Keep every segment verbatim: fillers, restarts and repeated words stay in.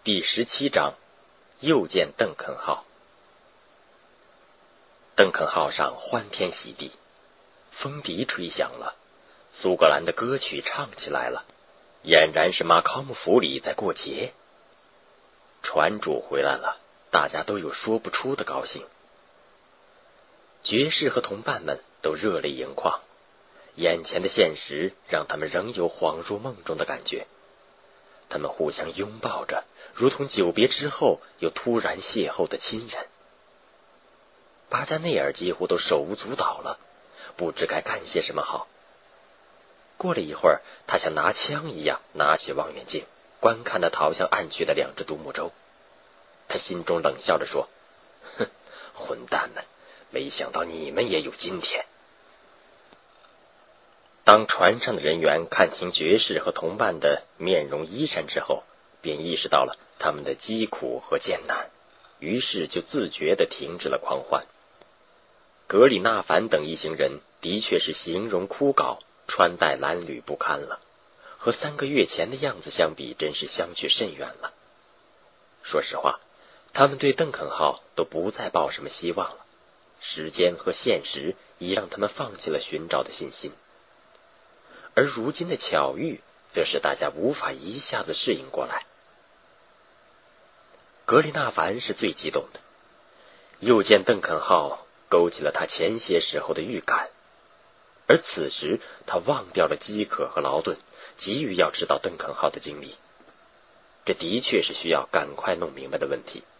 第十七章，又见邓肯号。邓肯号上欢天喜地，风笛吹响了，苏格兰的歌曲唱起来了，俨然是马考姆府里在过节。船主回来了，大家都有说不出的高兴。爵士和同伴们都热泪盈眶，眼前的现实让他们仍有恍若梦中的感觉。他们互相拥抱着，如同久别之后又突然邂逅的亲人。巴加内尔几乎都手舞足蹈了，不知该干些什么好。过了一会儿，他像拿枪一样拿起望远镜，观看那逃向岸去的两只独木舟。他心中冷笑着说：哼，混蛋们，没想到你们也有今天。当船上的人员看清爵士和同伴的面容衣衫之后，便意识到了他们的疾苦和艰难，于是就自觉地停止了狂欢。格里纳凡等一行人的确是形容枯槁，穿戴褴褛不堪了，和三个月前的样子相比，真是相去甚远了。说实话，他们对邓肯号都不再抱什么希望了，时间和现实已让他们放弃了寻找的信心。而如今的巧遇则使大家无法一下子适应过来。格里纳凡是最激动的，又见邓肯号勾起了他前些时候的预感，而此时他忘掉了饥渴和劳顿，急于要知道邓肯号的经历。这的确是需要赶快弄明白的问题。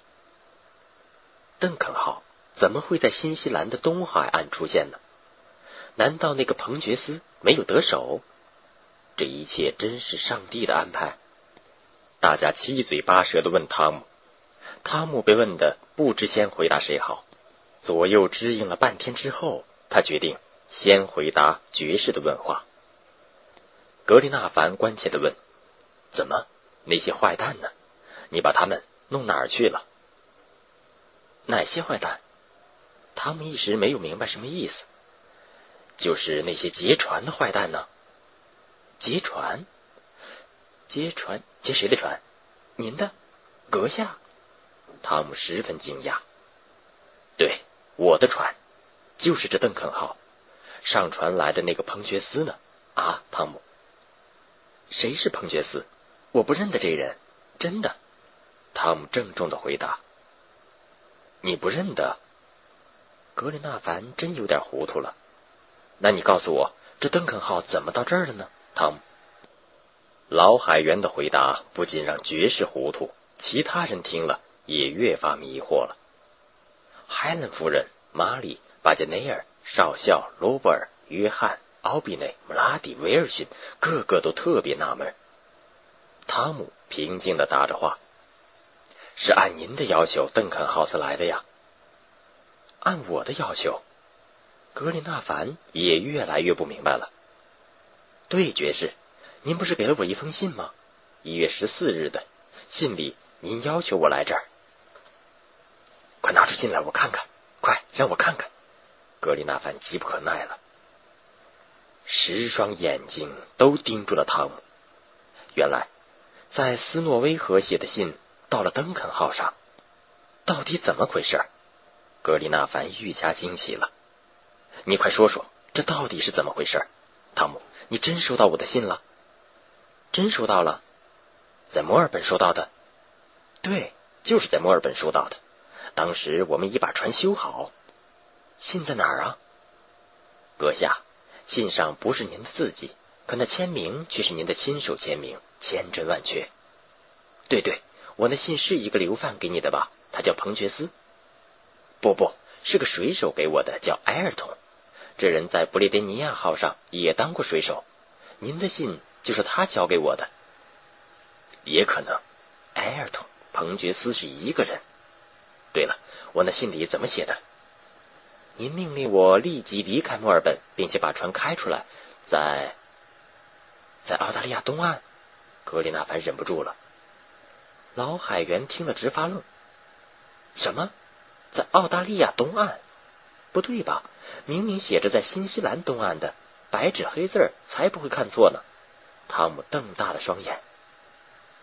邓肯号怎么会在新西兰的东海岸出现呢？难道那个彭觉斯没有得手？这一切真是上帝的安排。大家七嘴八舌地问汤姆，汤姆被问得不知先回答谁好，左右支应了半天之后，他决定先回答爵士的问话。格里纳凡关切地问：怎么，那些坏蛋呢？你把他们弄哪儿去了？哪些坏蛋？汤姆一时没有明白什么意思。就是那些劫船的坏蛋呢？劫船？劫船？劫谁的船？您的？阁下？汤姆十分惊讶。对，我的船，就是这邓肯号。上船来的那个彭觉斯呢？啊，汤姆，谁是彭觉斯？我不认得这人，真的。汤姆郑重地回答。你不认得？格里纳凡真有点糊涂了。那你告诉我，这邓肯号怎么到这儿了呢？汤姆。老海员的回答不仅让爵士糊涂，其他人听了也越发迷惑了。海伦夫人、玛丽、巴加内尔、少校罗伯尔、约翰、奥比内、姆拉蒂、威尔逊，个个都特别纳闷。汤姆平静地答着话：是按您的要求邓肯号才来的呀。按我的要求？格里纳凡也越来越不明白了。对，爵士，您不是给了我一封信吗？一月十四日的，信里您要求我来这儿。快拿出信来，我看看，快让我看看。格里纳凡急不可耐了，十双眼睛都盯住了汤姆。原来在斯诺威河写的信到了邓肯号上，到底怎么回事？格里纳凡愈加惊奇了。你快说说，这到底是怎么回事？汤姆，你真收到我的信了？真收到了。在墨尔本收到的？对，就是在墨尔本收到的。当时我们已把船修好。信在哪儿啊？阁下，信上不是您的字迹，可那签名却是您的亲手签名，千真万确。对对，我那信是一个流犯给你的吧？他叫彭觉斯。不不，是个水手给我的，叫埃尔通。这人在不列颠尼亚号上也当过水手，您的信就是他交给我的。也可能，埃尔通、彭觉斯是一个人。对了，我那信里怎么写的？您命令我立即离开墨尔本，并且把船开出来，在在澳大利亚东岸。格里纳凡忍不住了。老海员听了直发愣。什么？在澳大利亚东岸？不对吧？明明写着在新西兰东岸的，白纸黑字，才不会看错呢。汤姆瞪大了双眼。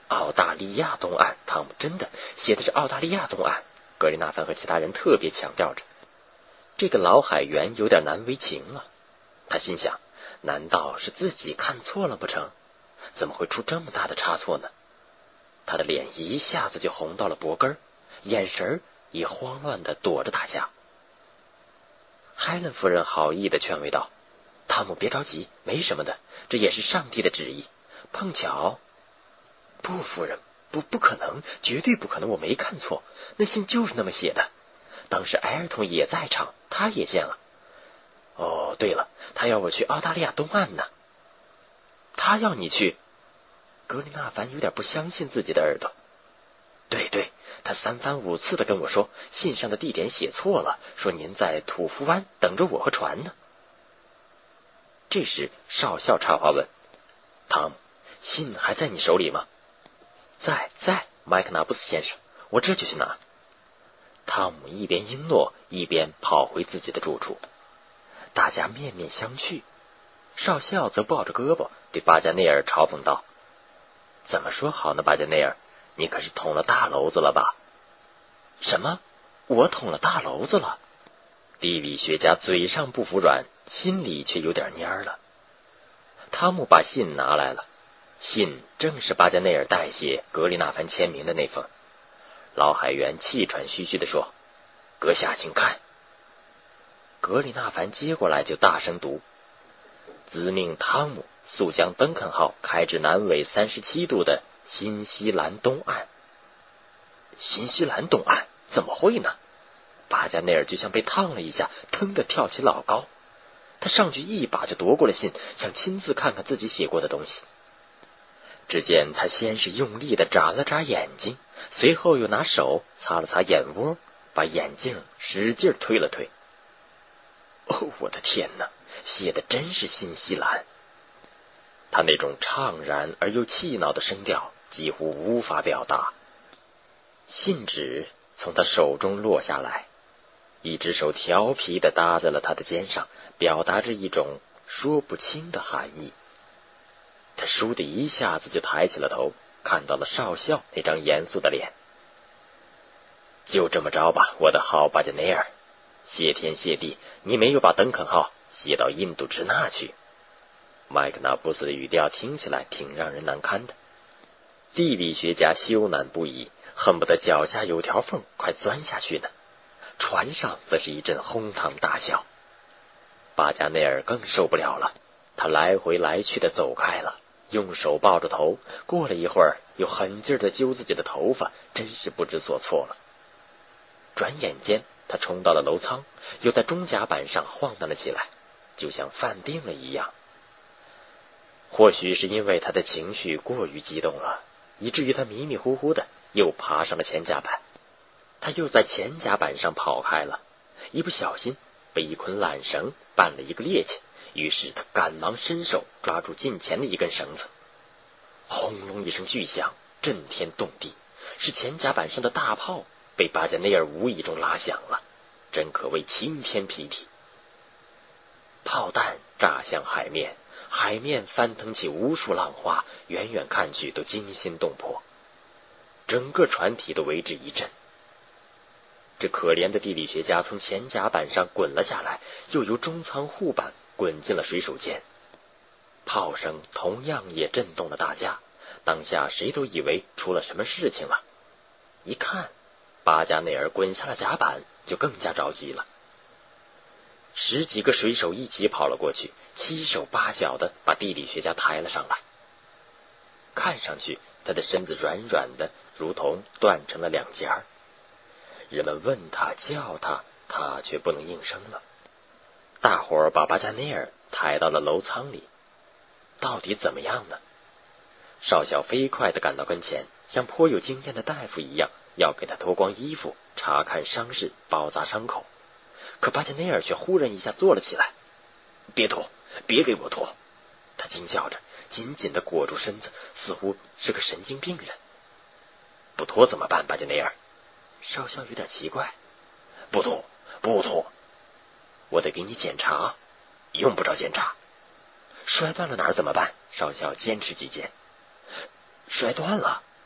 澳大利亚东岸，汤姆真的写的是澳大利亚东岸。格里纳凡和其他人特别强调着。这个老海员有点难为情啊，他心想，难道是自己看错了不成？怎么会出这么大的差错呢？他的脸一下子就红到了脖根，眼神也慌乱地躲着大家。海伦夫人好意地劝慰道：汤姆，别着急，没什么的，这也是上帝的旨意，碰巧。不，夫人，不，不可能，绝对不可能，我没看错，那信就是那么写的。当时埃尔通也在场，他也见了。哦，对了，他要我去澳大利亚东岸呢。他要你去？格里纳凡有点不相信自己的耳朵。对对，他三番五次的跟我说，信上的地点写错了，说您在土夫湾等着我和船呢。这时少校插话问：汤姆，信还在你手里吗？在在，麦克纳布斯先生，我这就去拿。汤姆一边应诺，一边跑回自己的住处。大家面面相觑，少校则抱着胳膊对巴加内尔嘲讽道：怎么说好呢，巴加内尔，你可是捅了大娄子了吧？什么？我捅了大娄子了？地理学家嘴上不服软，心里却有点蔫了。汤姆把信拿来了，信正是巴加内尔代写格里纳凡签名的那封。老海员气喘吁吁地说：阁下请看。格里纳凡接过来就大声读：兹命汤姆速将登肯号开至南纬三十七度的新西兰东岸。新西兰东岸？怎么会呢？巴加内尔就像被烫了一下，腾地跳起老高。他上去一把就夺过了信，想亲自看看自己写过的东西。只见他先是用力地眨了眨眼睛，随后又拿手擦了擦眼窝，把眼镜使劲推了推。哦，我的天哪，写的真是新西兰。他那种怅然而又气恼的声调几乎无法表达。信纸从他手中落下来，一只手调皮地搭在了他的肩上，表达着一种说不清的含义。他倏地一下子就抬起了头，看到了少校那张严肃的脸。就这么着吧，我的好巴加内尔，谢天谢地，你没有把登肯号写到印度支那去。麦克纳布斯的语调听起来挺让人难堪的。地理学家羞赧不已，恨不得脚下有条缝快钻下去呢。船上则是一阵哄堂大笑。巴加内尔更受不了了，他来回来去的走开了，用手抱着头，过了一会儿又狠劲的揪自己的头发，真是不知所措了。转眼间他冲到了楼舱，又在中甲板上晃荡了起来，就像犯病了一样。或许是因为他的情绪过于激动了，以至于他迷迷糊糊的又爬上了前甲板。他又在前甲板上跑开了，一不小心被一捆缆绳绊了一个趔趄，于是他赶忙伸手抓住近前的一根绳子。轰隆一声巨响，震天动地，是前甲板上的大炮被巴加内尔无意中拉响了，真可谓晴天霹雳。炮弹炸向海面，海面翻腾起无数浪花，远远看去都惊心动魄，整个船体都为之一震。这可怜的地理学家从前甲板上滚了下来，又由中舱护板滚进了水手间。炮声同样也震动了大家，当下谁都以为出了什么事情了。一看巴加内尔滚下了甲板，就更加着急了。十几个水手一起跑了过去，七手八脚的把地理学家抬了上来。看上去他的身子软软的，如同断成了两截儿。人们问他叫他，他却不能应声了。大伙儿把巴加内尔抬到了楼舱里。到底怎么样呢？少校飞快地赶到跟前，像颇有经验的大夫一样，要给他脱光衣服，查看伤势，包扎伤口。可巴加内尔却忽然一下坐了起来。别脱，别给我脱！他惊叫着，紧紧地裹住身子，似乎是个神经病人。不脱怎么办，巴加内尔？少校有点奇怪。不脱，不脱！我得给你检查。用不着检查。摔断了哪儿怎么办？少校坚持己见。摔断了？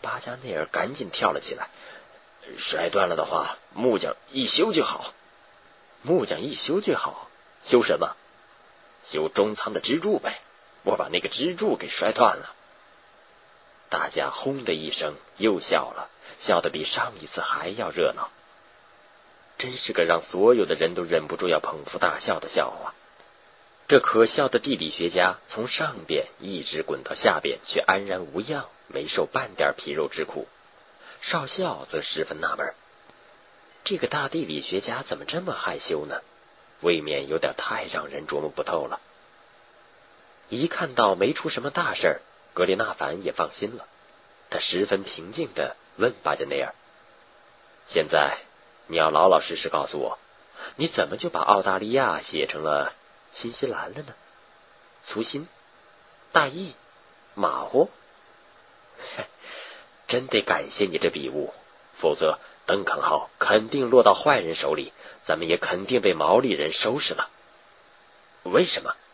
巴加内尔赶紧跳了起来，摔断了的话，木匠一修就好。木匠一修就好？修什么？修中舱的支柱呗，我把那个支柱给摔断了。大家轰的一声又笑了，笑得比上一次还要热闹。真是个让所有的人都忍不住要捧腹大笑的笑话。这可笑的地理学家从上边一直滚到下边，却安然无恙，没受半点皮肉之苦。少校则十分纳闷，这个大地理学家怎么这么害羞呢？未免有点太让人琢磨不透了。一看到没出什么大事儿，格里纳凡也放心了。他十分平静地问巴加内尔：现在你要老老实实告诉我，你怎么就把澳大利亚写成了新西兰了呢？粗心、大意、马虎？真得感谢你这笔误，否则邓肯号肯定落到坏人手里，咱们也肯定被毛利人收拾了。为什么？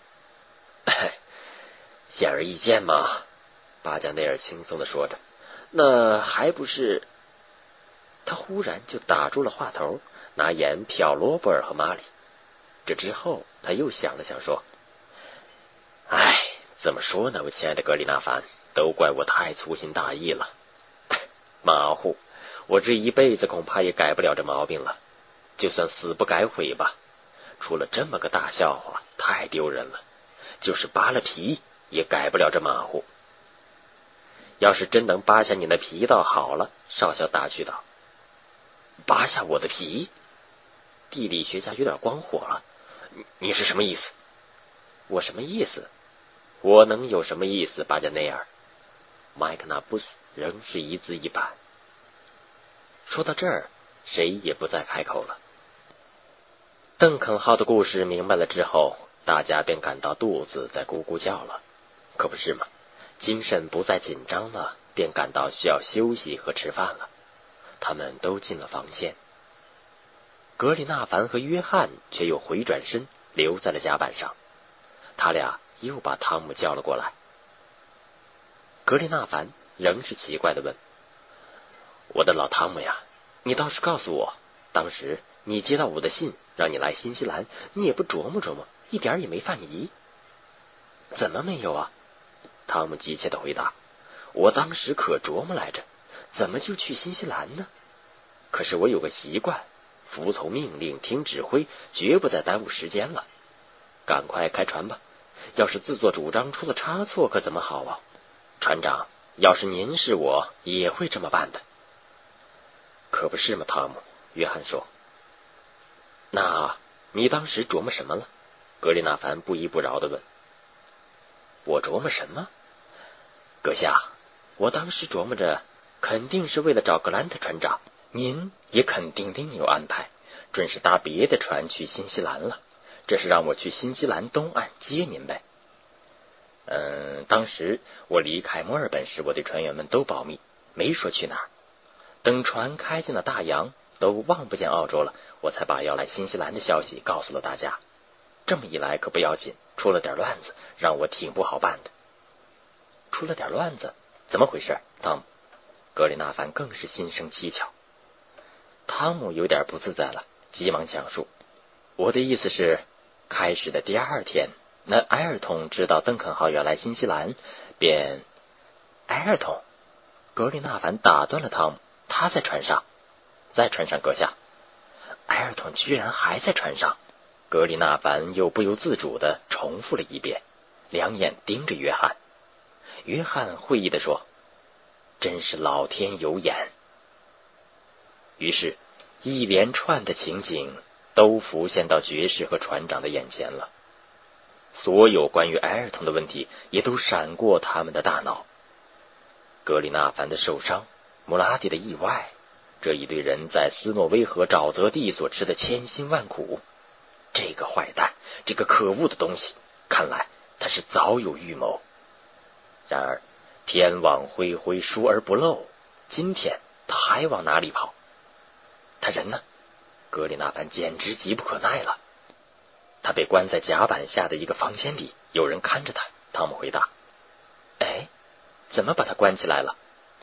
显而易见嘛，巴加内尔轻松地说着。那还不是……他忽然就打住了话头，拿眼瞟罗伯尔和玛丽。这之后他又想了想说：哎，怎么说呢，我亲爱的格里纳凡，都怪我太粗心大意了。马虎，我这一辈子恐怕也改不了这毛病了，就算死不改悔吧。出了这么个大笑话，太丢人了，就是扒了皮也改不了这马虎。要是真能扒下你的皮倒好了，少校打趣道。扒下我的皮？地理学家有点光火了。你你是什么意思？我什么意思？我能有什么意思，巴加内尔？麦克纳布斯仍是一字一板。说到这儿，谁也不再开口了。邓肯号的故事明白了之后，大家便感到肚子在咕咕叫了。可不是嘛，精神不再紧张了，便感到需要休息和吃饭了。他们都进了房间。格里纳凡和约翰却又回转身留在了甲板上，他俩又把汤姆叫了过来。格里纳凡仍是奇怪地问：我的老汤姆呀，你倒是告诉我，当时你接到我的信让你来新西兰，你也不琢磨琢磨，一点也没犯疑？怎么没有啊？汤姆急切地回答：我当时可琢磨来着，怎么就去新西兰呢？可是我有个习惯，服从命令，听指挥，绝不再耽误时间了。赶快开船吧，要是自作主张出了差错，可怎么好啊？船长，要是您是我，也会这么办的。可不是吗，汤姆？约翰说。那你当时琢磨什么了？格里纳凡不依不饶地问。我琢磨什么？阁下，我当时琢磨着，肯定是为了找格兰特船长，您也肯定另有安排，准是搭别的船去新西兰了。这是让我去新西兰东岸接您呗。嗯，当时我离开墨尔本时，我对船员们都保密，没说去哪儿。等船开进了大洋，都望不见澳洲了，我才把要来新西兰的消息告诉了大家。这么一来可不要紧，出了点乱子，让我挺不好办的。出了点乱子？怎么回事，汤姆？格里纳凡更是心生蹊跷。汤姆有点不自在了，急忙讲述。我的意思是，开始的第二天，那埃尔通知道邓肯号要来新西兰，便……埃尔通？格里纳凡打断了汤姆，他在船上，在船上，阁下。埃尔通居然还在船上？格里纳凡又不由自主地重复了一遍，两眼盯着约翰。约翰会意地说：真是老天有眼。于是一连串的情景都浮现到爵士和船长的眼前了，所有关于埃尔通的问题也都闪过他们的大脑。格里纳凡的受伤，穆拉蒂的意外，这一队人在斯诺威河沼泽地所吃的千辛万苦，这个坏蛋，这个可恶的东西，看来他是早有预谋。然而天网恢恢，疏而不漏，今天他还往哪里跑？他人呢？格里纳凡简直急不可耐了。他被关在甲板下的一个房间里，有人看着他。汤姆回答：哎，怎么把他关起来了？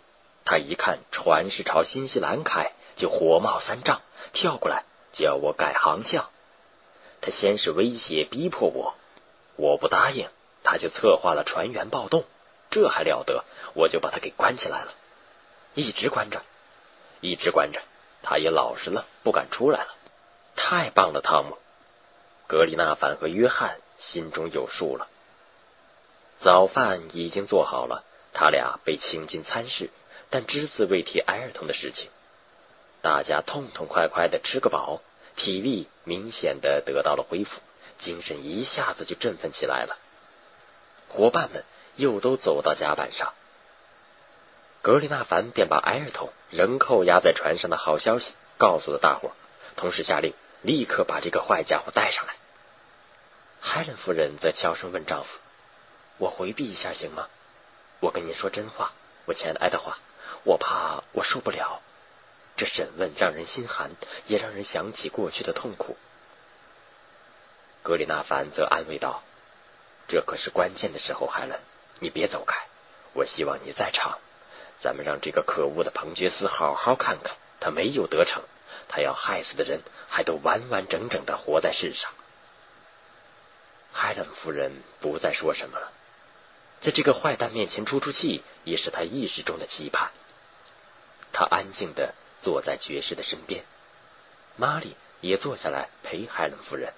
他一看船是朝新西兰开，就火冒三丈，跳过来叫我改航向。他先是威胁逼迫我，我不答应，他就策划了船员暴动，这还了得，我就把他给关起来了，一直关着，一直关着，他也老实了，不敢出来了。太棒了，汤姆！格里纳凡和约翰心中有数了。早饭已经做好了，他俩被请进餐室，但只字未提埃尔通的事情。大家痛痛快快的吃个饱，体力明显的得到了恢复，精神一下子就振奋起来了。伙伴们又都走到甲板上，格里纳凡便把埃尔通仍扣押在船上的好消息告诉了大伙，同时下令立刻把这个坏家伙带上来。海伦夫人则悄声问丈夫：我回避一下行吗？我跟您说真话，我亲爱的爱德华，我怕我受不了。这审问让人心寒，也让人想起过去的痛苦。格里纳凡则安慰道：这可是关键的时候，海伦，你别走开，我希望你在场。咱们让这个可恶的彭爵斯好好看看，他没有得逞，他要害死的人还都完完整整的活在世上。海伦夫人不再说什么了，在这个坏蛋面前出出气，也是他意识中的期盼。他安静地坐在爵士的身边，玛丽也坐下来陪海伦夫人。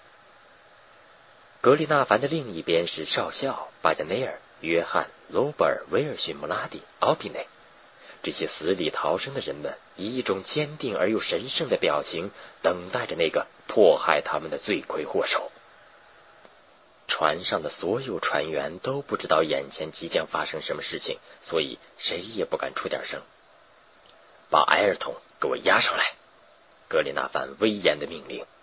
格里纳凡的另一边是少校巴加内尔、约翰、罗伯尔、威尔逊、穆拉蒂、奥比内，这些死里逃生的人们以一种坚定而又神圣的表情等待着那个迫害他们的罪魁祸首。船上的所有船员都不知道眼前即将发生什么事情，所以谁也不敢出点声。把埃尔通给我押上来，格里纳凡威严的命令。